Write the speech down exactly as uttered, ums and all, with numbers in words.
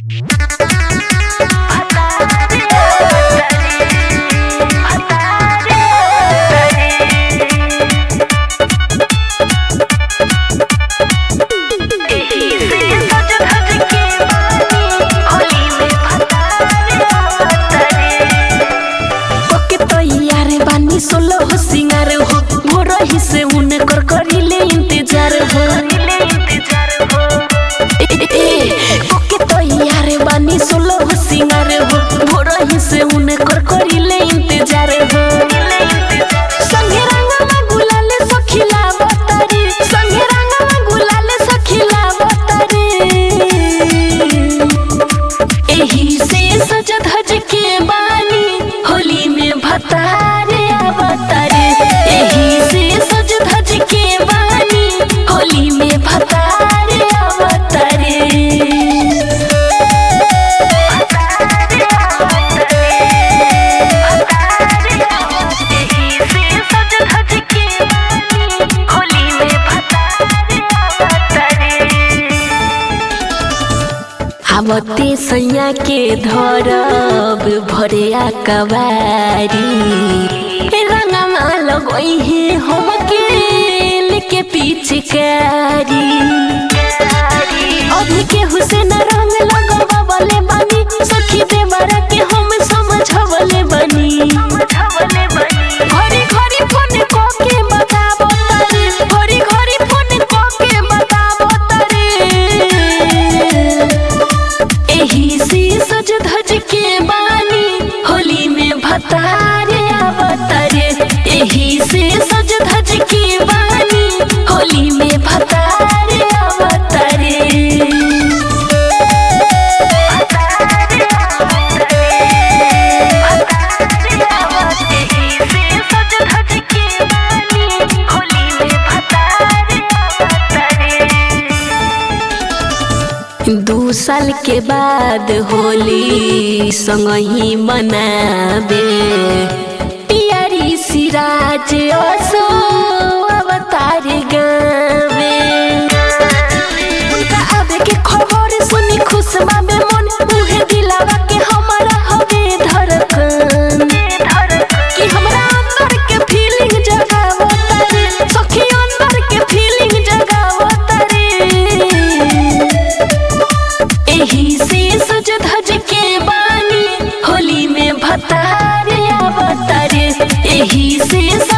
सोलह सिंगार हो भोर ही से उन्हें कर करिले इंतजार हो ओके तो यार बानी सोलह सिंगार हो भोर ही से उन्हें कर करिले इंतजार हो संगे रंगवा गुलाल सखिला बतारी संगे रंगवा गुलाल सखिला बतारी एही से सज धज के बानी होली में भतारे अवतारे एही से सज धज के बानी होली में भतारे अवतारे आवते सैया के धरब भरिया कवारी रंगमा लगई है हमके लेके पिचकारी अभी के हुसैन रंग लगवा वाले बानी सखी देवरा के हम समझवले बनी घरी घरी फोन को के बताबो तारे घरी घरी फोन को के बताबो तारे एही से सज धज के बानी होली में भतारे अवतारे एही से सज धज के बानी होली में भतारे अवतारे दू साल के बाद होली संगही मनाबे पियारी सिराज असो अवतार गावे उनका आवे के खबर सुनी खुश बाबे मन उहे दिलावा के हमारा हवे धड़कन कि हमरा अंदर के फीलिंग जगावो तारे सखी अंदर के फीलिंग जगावो तारे एही से सज धज के बानी होली में भतारे अवतारे एही से